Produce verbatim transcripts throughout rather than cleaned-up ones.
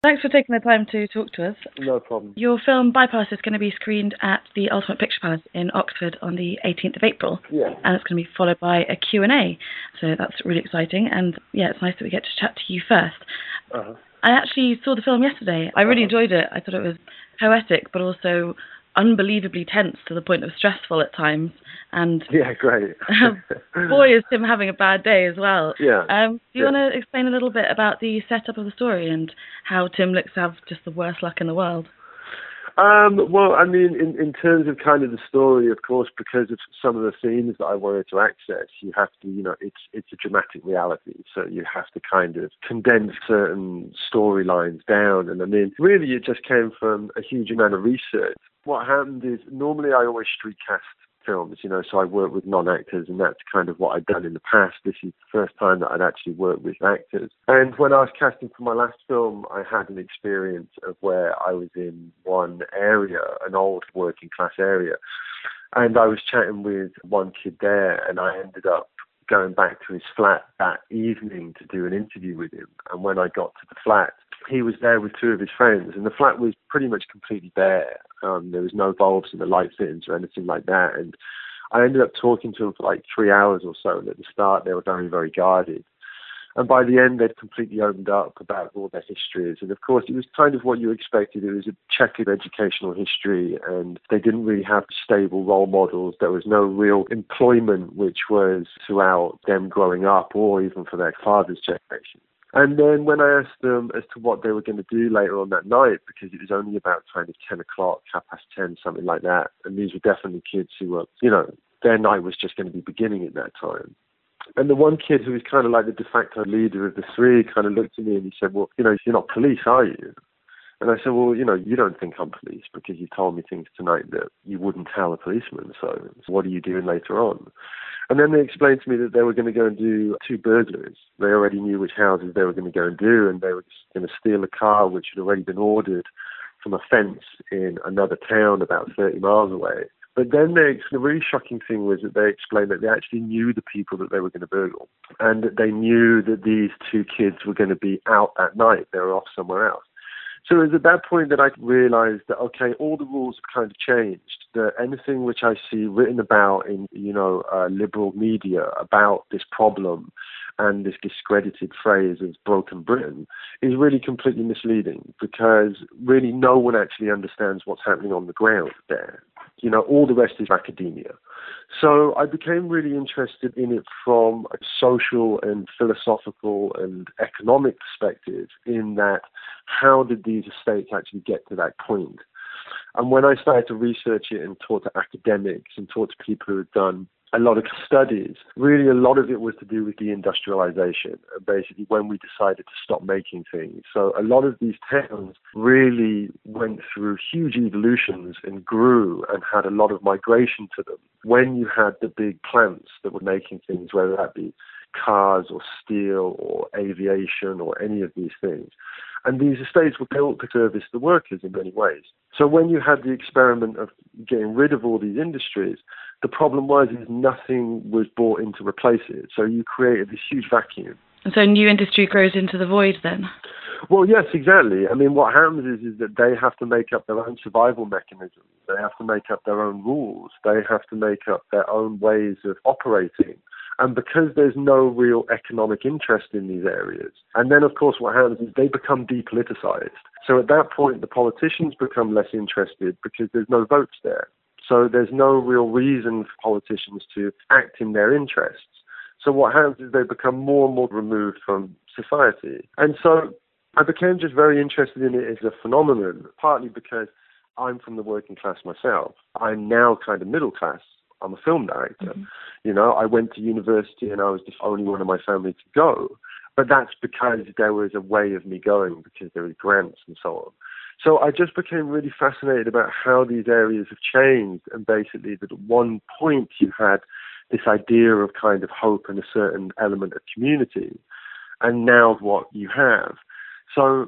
Thanks for taking the time to talk to us. No problem. Your film Bypass is going to be screened at the Ultimate Picture Palace in Oxford on the eighteenth of April. Yeah. And it's going to be followed by a Q and A. So that's really exciting. And yeah, it's nice that we get to chat to you first. Uh-huh. I actually saw the film yesterday. I really uh-huh. enjoyed it. I thought it was poetic, but also unbelievably tense to the point of stressful at times. And yeah, great. boy, is Tim having a bad day as well. Yeah. Um, do you yeah. want to explain a little bit about the setup of the story and how Tim looks to have just the worst luck in the world? Um, well, I mean, in, in terms of kind of the story, of course, because of some of the themes that I wanted to access, you have to, you know, it's it's a dramatic reality, so you have to kind of condense certain storylines down. And I mean, really, it just came from a huge amount of research. What happened is, normally I always street cast films, you know, so I work with non-actors, and that's kind of what I'd done in the past. This is the first time that I'd actually worked with actors. And when I was casting for my last film, I had an experience of where I was in one area, an old working class area, and I was chatting with one kid there, and I ended up going back to his flat that evening to do an interview with him. And when I got to the flat, he was there with two of his friends, and the flat was pretty much completely bare. Um, there was no bulbs in the light fittings or anything like that. And I ended up talking to him for like three hours or so. And at the start, they were very, very guarded. And by the end, they'd completely opened up about all their histories. And of course, it was kind of what you expected. It was a checkered educational history, and they didn't really have stable role models. There was no real employment, which was throughout them growing up or even for their father's generation. And then when I asked them as to what they were going to do later on that night, because it was only about kind of ten o'clock, half past ten, something like that, and these were definitely kids who were, you know, their night was just going to be beginning at that time. And the one kid who was kind of like the de facto leader of the three kind of looked at me and he said, well, you know, you're not police, are you? And I said, well, you know, you don't think I'm police because you told me things tonight that you wouldn't tell a policeman. So what are you doing later on? And then they explained to me that they were going to go and do two burglaries. They already knew which houses they were going to go and do, and they were just going to steal a car which had already been ordered from a fence in another town about thirty miles away. But then they, the really shocking thing was that they explained that they actually knew the people that they were going to burgle, and that they knew that these two kids were going to be out that night. They were off somewhere else. So it was at that point that I realized that, okay, all the rules have kind of changed, that anything which I see written about in, you know, uh, liberal media about this problem and this discredited phrase as broken Britain is really completely misleading, because really no one actually understands what's happening on the ground there. You know, all the rest is academia. So I became really interested in it from a social and philosophical and economic perspective, in that how did these estates actually get to that point? And when I started to research it and talk to academics and talk to people who had done a lot of studies, really a lot of it was to do with deindustrialization, basically when we decided to stop making things. So a lot of these towns really went through huge evolutions and grew and had a lot of migration to them. When you had the big plants that were making things, whether that be cars or steel or aviation or any of these things. And these estates were built to service the workers in many ways. So when you had the experiment of getting rid of all these industries, the problem was is nothing was brought in to replace it. So you created this huge vacuum. And so new industry grows into the void then? Well, yes, exactly. I mean, what happens is, is that they have to make up their own survival mechanisms. They have to make up their own rules. They have to make up their own ways of operating. And because there's no real economic interest in these areas, and then, of course, what happens is they become depoliticized. So at that point, the politicians become less interested because there's no votes there. So there's no real reason for politicians to act in their interests. So what happens is they become more and more removed from society. And so I became just very interested in it as a phenomenon, partly because I'm from the working class myself. I'm now kind of middle class. I'm a film director. Mm-hmm. You know, I went to university and I was the only one in my family to go. But that's because there was a way of me going, because there were grants and so on. So I just became really fascinated about how these areas have changed, and basically that at one point you had this idea of kind of hope and a certain element of community, and now what you have. So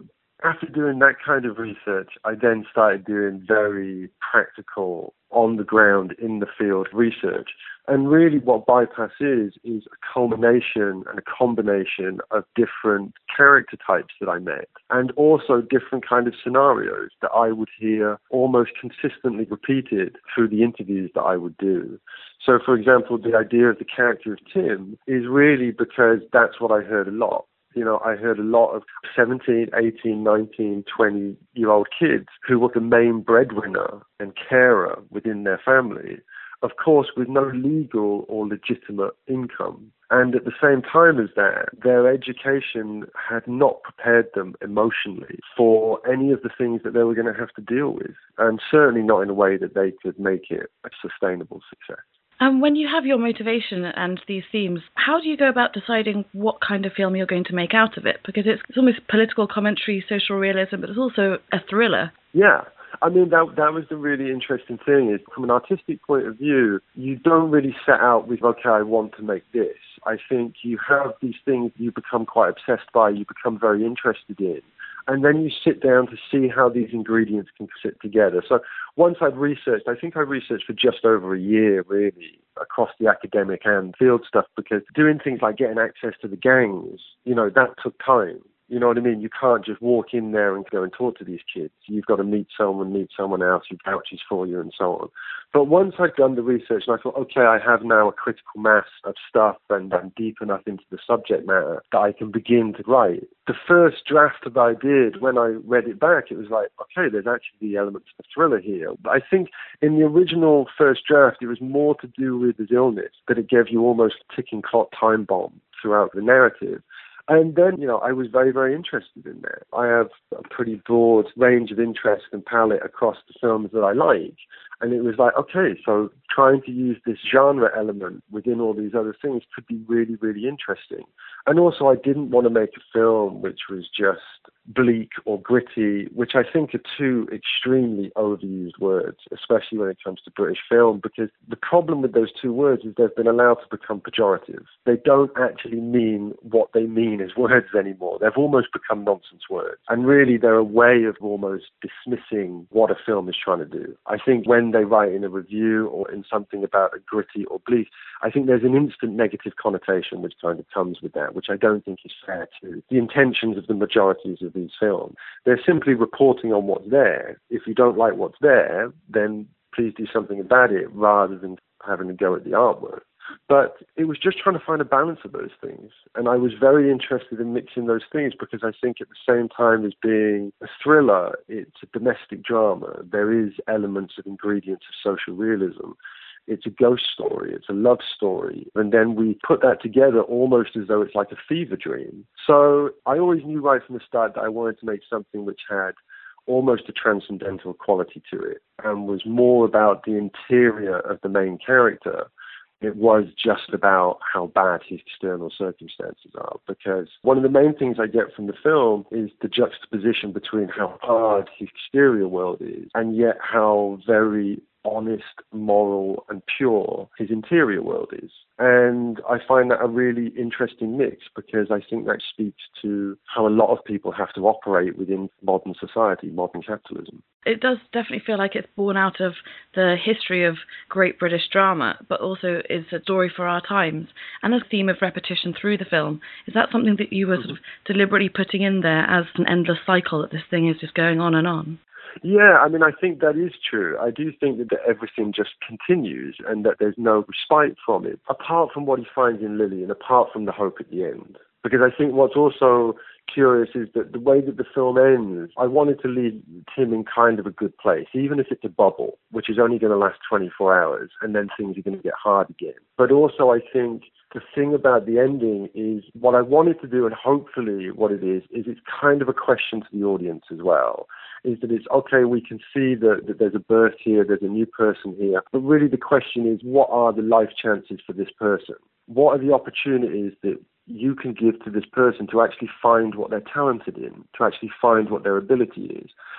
after doing that kind of research, I then started doing very practical, on-the-ground, in-the-field research. And really what Bypass is, is a culmination and a combination of different character types that I met, and also different kind of scenarios that I would hear almost consistently repeated through the interviews that I would do. So, for example, the idea of the character of Tim is really because that's what I heard a lot. You know, I heard a lot of seventeen, eighteen, nineteen, twenty-year-old kids who were the main breadwinner and carer within their family, of course, with no legal or legitimate income. And at the same time as that, their education had not prepared them emotionally for any of the things that they were going to have to deal with, and certainly not in a way that they could make it a sustainable success. And when you have your motivation and these themes, how do you go about deciding what kind of film you're going to make out of it? Because it's, it's almost political commentary, social realism, but it's also a thriller. Yeah. I mean, that that was the really interesting thing, is from an artistic point of view, you don't really set out with, okay, I want to make this. I think you have these things you become quite obsessed by, you become very interested in, and then you sit down to see how these ingredients can sit together. So once I'd researched, I think I researched for just over a year, really, across the academic and field stuff, because doing things like getting access to the gangs, you know, that took time. You know what I mean? You can't just walk in there and go and talk to these kids. You've got to meet someone, meet someone else who vouches for you and so on. But once I'd done the research and I thought, okay, I have now a critical mass of stuff and I'm deep enough into the subject matter that I can begin to write. The first draft that I did, when I read it back, it was like, okay, there's actually the elements of thriller here. But I think in the original first draft, it was more to do with his illness, that it gave you almost a ticking clock time bomb throughout the narrative. And then, you know, I was very, very interested in that. I have a pretty broad range of interest and palette across the films that I like. And it was like, okay, so trying to use this genre element within all these other things could be really, really interesting. And also, I didn't want to make a film which was just bleak or gritty, which I think are two extremely overused words, especially when it comes to British film, because the problem with those two words is they've been allowed to become pejorative. They don't actually mean what they mean as words anymore. They've almost become nonsense words. And really, they're a way of almost dismissing what a film is trying to do. I think when they write in a review or in something about a gritty or bleak, I think there's an instant negative connotation which kind of comes with that, which I don't think is fair to the intentions of the majorities of these films. They're simply reporting on what's there. If you don't like what's there, then please do something about it rather than having to go at the artwork. But it was just trying to find a balance of those things. And I was very interested in mixing those things because I think at the same time as being a thriller, it's a domestic drama. There is elements of ingredients of social realism. It's a ghost story. It's a love story. And then we put that together almost as though it's like a fever dream. So I always knew right from the start that I wanted to make something which had almost a transcendental quality to it and was more about the interior of the main character. It was just about how bad his external circumstances are, because one of the main things I get from the film is the juxtaposition between how hard his exterior world is and yet how very honest, moral, and pure his interior world is. And I find that a really interesting mix because I think that speaks to how a lot of people have to operate within modern society, modern capitalism. It does definitely feel like it's born out of the history of great British drama, but also is a story for our times. And a theme of repetition through the film. Is that something that you were sort of deliberately putting in there as an endless cycle, that this thing is just going on and on? Yeah, I mean, I think that is true. I do think that, that everything just continues and that there's no respite from it, apart from what he finds in Lily and apart from the hope at the end. Because I think what's also curious is that the way that the film ends, I wanted to leave Tim in kind of a good place, even if it's a bubble, which is only going to last twenty-four hours, and then things are going to get hard again. But also I think the thing about the ending is what I wanted to do, and hopefully what it is, is it's kind of a question to the audience as well, is that it's, okay, we can see that, that there's a birth here, there's a new person here, but really the question is, what are the life chances for this person? What are the opportunities that you can give to this person to actually find what they're talented in, to actually find what their ability is?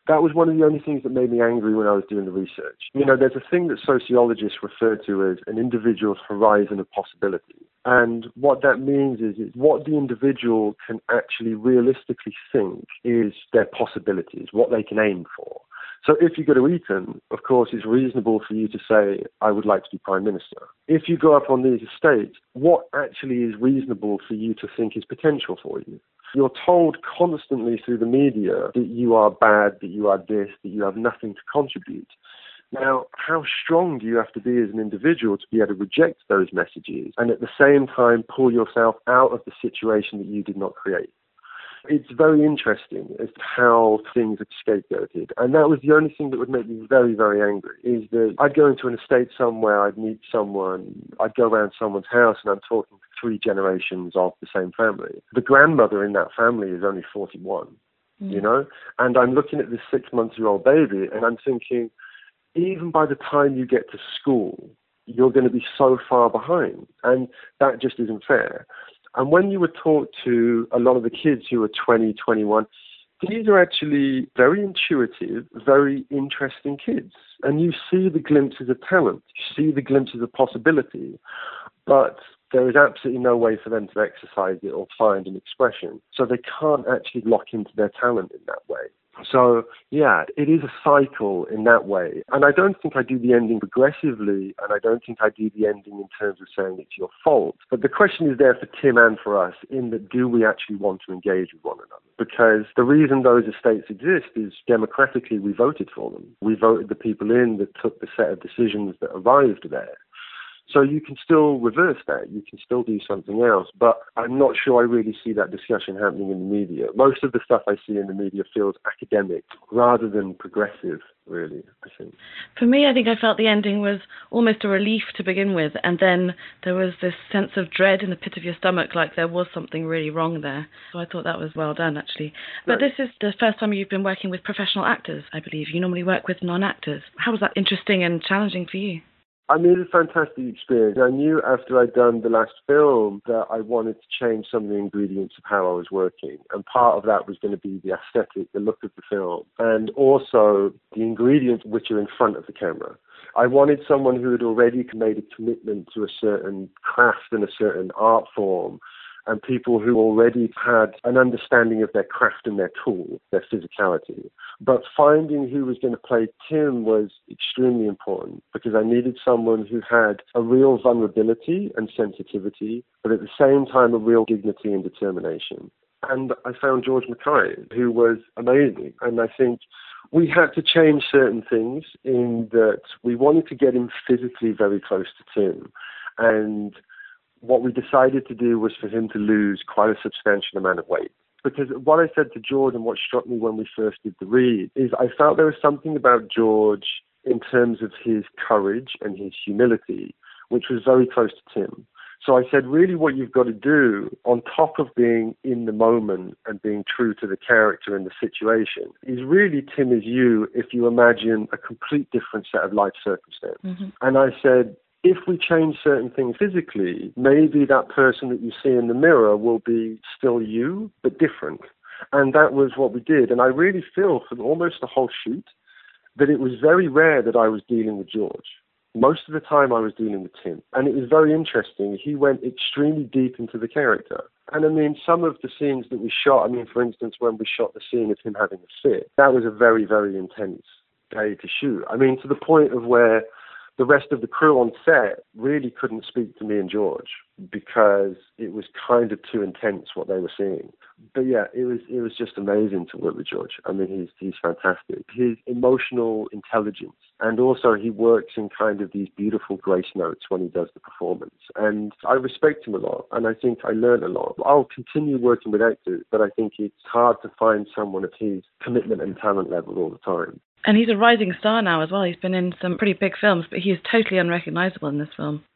That was one of the only things that made me angry when I was doing the research. You know, there's a thing that sociologists refer to as an individual's horizon of possibility. And what that means is, is what the individual can actually realistically think is their possibilities, what they can aim for. So if you go to Eton, of course, it's reasonable for you to say, I would like to be Prime Minister. If you go up on these estates, what actually is reasonable for you to think is potential for you? You're told constantly through the media that you are bad, that you are this, that you have nothing to contribute. Now, how strong do you have to be as an individual to be able to reject those messages and at the same time pull yourself out of the situation that you did not create? It's very interesting as to how things are scapegoated. And that was the only thing that would make me very, very angry, is that I'd go into an estate somewhere, I'd meet someone, I'd go around someone's house and I'm talking to three generations of the same family. The grandmother in that family is only forty-one, mm. you know? And I'm looking at this six-month-old baby and I'm thinking, even by the time you get to school, you're going to be so far behind. And that just isn't fair. And when you were taught to a lot of the kids who were twenty, twenty-one, these are actually very intuitive, very interesting kids. And you see the glimpses of talent, you see the glimpses of possibility, but there is absolutely no way for them to exercise it or find an expression. So they can't actually lock into their talent in that way. So, yeah, it is a cycle in that way. And I don't think I do the ending progressively, and I don't think I do the ending in terms of saying it's your fault. But the question is there for Tim and for us in that do we actually want to engage with one another? Because the reason those estates exist is democratically we voted for them. We voted the people in that took the set of decisions that arrived there. So you can still reverse that. You can still do something else. But I'm not sure I really see that discussion happening in the media. Most of the stuff I see in the media feels academic rather than progressive, really, I think. For me, I think I felt the ending was almost a relief to begin with. And then there was this sense of dread in the pit of your stomach, like there was something really wrong there. So I thought that was well done, actually. But right. This is the first time you've been working with professional actors, I believe. You normally work with non-actors. How was that interesting and challenging for you? I mean, it's a fantastic experience. I knew after I'd done the last film that I wanted to change some of the ingredients of how I was working. And part of that was going to be the aesthetic, the look of the film, and also the ingredients which are in front of the camera. I wanted someone who had already made a commitment to a certain craft and a certain art form, and people who already had an understanding of their craft and their tool, their physicality. But finding who was going to play Tim was extremely important because I needed someone who had a real vulnerability and sensitivity, but at the same time a real dignity and determination. And I found George Mackay, who was amazing. And I think we had to change certain things in that we wanted to get him physically very close to Tim. And what we decided to do was for him to lose quite a substantial amount of weight. Because what I said to George and what struck me when we first did the read is I felt there was something about George in terms of his courage and his humility, which was very close to Tim. So I said, really what you've got to do, on top of being in the moment and being true to the character and the situation, is really Tim is you if you imagine a complete different set of life circumstances. Mm-hmm. And I said, if we change certain things physically, maybe that person that you see in the mirror will be still you, but different. And that was what we did. And I really feel for almost the whole shoot that it was very rare that I was dealing with George. Most of the time I was dealing with Tim. And it was very interesting. He went extremely deep into the character. And I mean, some of the scenes that we shot, I mean, for instance, when we shot the scene of him having a fit, that was a very, very intense day to shoot. I mean, to the point of where the rest of the crew on set really couldn't speak to me and George because it was kind of too intense what they were seeing. But yeah, it was it was just amazing to work with George. I mean, he's he's fantastic. His emotional intelligence, and also he works in kind of these beautiful grace notes when he does the performance. And I respect him a lot, and I think I learned a lot. I'll continue working with actors, but I think it's hard to find someone of his commitment and talent level all the time. And he's a rising star now as well. He's been in some pretty big films, but he is totally unrecognisable in this film.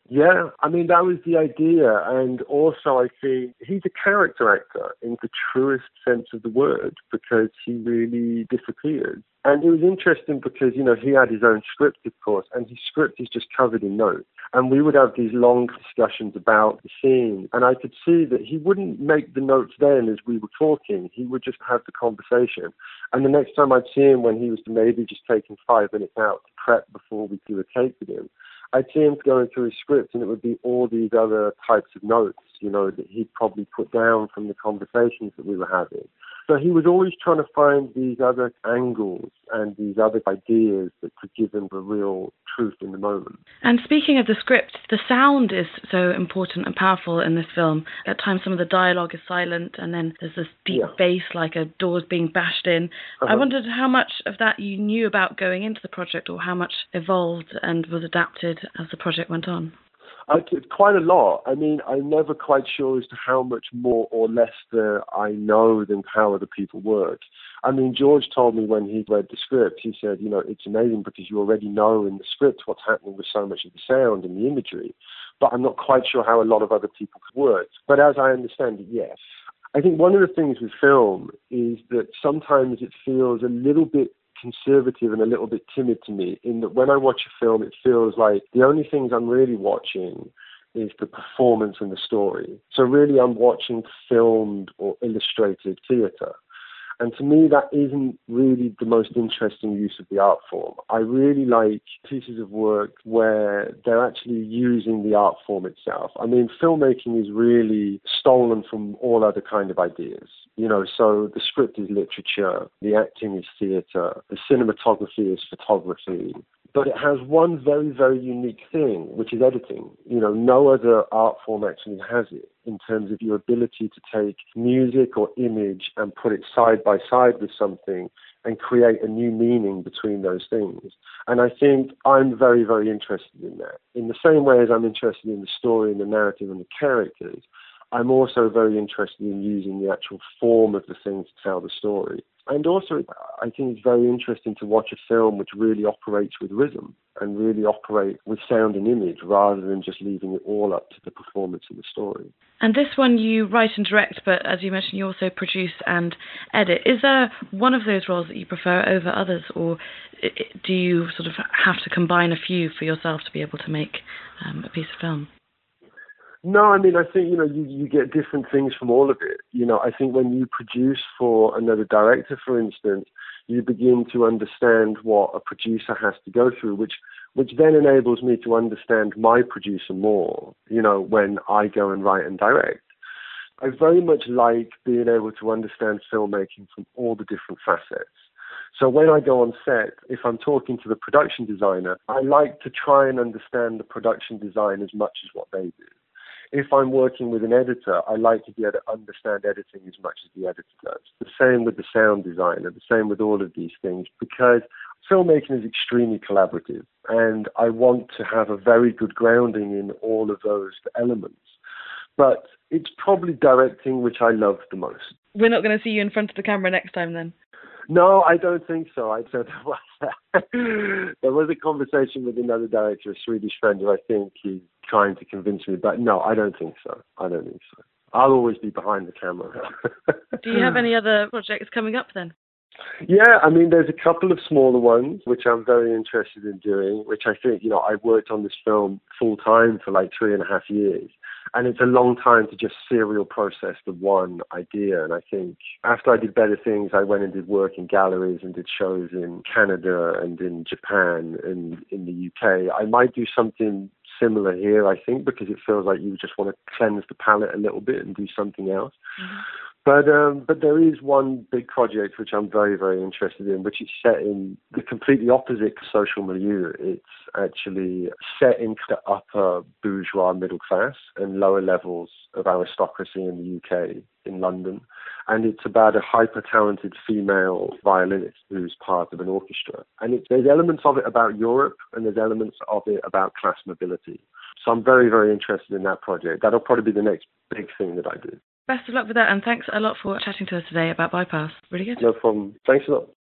Yeah, I mean, that was the idea. And also, I think he's a character actor in the truest sense of the word because he really disappears. And it was interesting because, you know, he had his own script, of course, and his script is just covered in notes. And we would have these long discussions about the scene. And I could see that he wouldn't make the notes then as we were talking. He would just have the conversation. And the next time I'd see him when he was maybe just taking five minutes out to prep before we do a take with him, I'd see him going through his script and it would be all these other types of notes, you know, that he'd probably put down from the conversations that we were having. So he was always trying to find these other angles and these other ideas that could give him the real truth in the moment. And speaking of the script, the sound is so important and powerful in this film. At times some of the dialogue is silent and then there's this deep Yeah. bass like a doors being bashed in. Uh-huh. I wondered how much of that you knew about going into the project or how much evolved and was adapted as the project went on. I did quite a lot. I mean, I'm never quite sure as to how much more or less that I know than how other people work. I mean, George told me when he read the script, he said, you know, it's amazing because you already know in the script what's happening with so much of the sound and the imagery, but I'm not quite sure how a lot of other people could work. But as I understand it, yes. I think one of the things with film is that sometimes it feels a little bit conservative and a little bit timid to me in that when I watch a film, it feels like the only things I'm really watching is the performance and the story. So really I'm watching filmed or illustrated theatre. And to me, that isn't really the most interesting use of the art form. I really like pieces of work where they're actually using the art form itself. I mean, filmmaking is really stolen from all other kind of ideas. You know, so the script is literature, the acting is theatre, the cinematography is photography. But it has one very, very unique thing, which is editing. You know, no other art form actually has it in terms of your ability to take music or image and put it side by side with something and create a new meaning between those things. And I think I'm very, very interested in that. In the same way as I'm interested in the story and the narrative and the characters, I'm also very interested in using the actual form of the thing to tell the story. And also, I think it's very interesting to watch a film which really operates with rhythm and really operate with sound and image rather than just leaving it all up to the performance and the story. And this one you write and direct, but as you mentioned, you also produce and edit. Is there one of those roles that you prefer over others, or do you sort of have to combine a few for yourself to be able to make um, a piece of film? No, I mean, I think, you know, you, you get different things from all of it. You know, I think when you produce for another director, for instance, you begin to understand what a producer has to go through, which which then enables me to understand my producer more, you know, when I go and write and direct. I very much like being able to understand filmmaking from all the different facets. So when I go on set, if I'm talking to the production designer, I like to try and understand the production design as much as what they do. If I'm working with an editor, I like to be able to understand editing as much as the editor does. The same with the sound designer, the same with all of these things, because filmmaking is extremely collaborative, and I want to have a very good grounding in all of those elements. But it's probably directing which I love the most. We're not going to see you in front of the camera next time then? No, I don't think so. I said there was a conversation with another director, a Swedish friend, who I think he's trying to convince me, but no, I don't think so. I don't think so. I'll always be behind the camera. Do you have any other projects coming up then? Yeah, I mean, there's a couple of smaller ones which I'm very interested in doing, which I think, you know, I worked on this film full time for like three and a half years. And it's a long time to just serial process the one idea. And I think after I did Better Things, I went and did work in galleries and did shows in Canada and in Japan and in the U K. I might do something similar here, I think, because it feels like you just want to cleanse the palette a little bit and do something else. Mm-hmm. But um, but there is one big project which I'm very, very interested in, which is set in the completely opposite social milieu. It's actually set in the upper bourgeois middle class and lower levels of aristocracy in the U K, in London. And it's about a hyper-talented female violinist who's part of an orchestra. And it's, there's elements of it about Europe and there's elements of it about class mobility. So I'm very, very interested in that project. That'll probably be the next big thing that I do. Best of luck with that, and thanks a lot for chatting to us today about Bypass. Really good. No problem. Thanks a lot.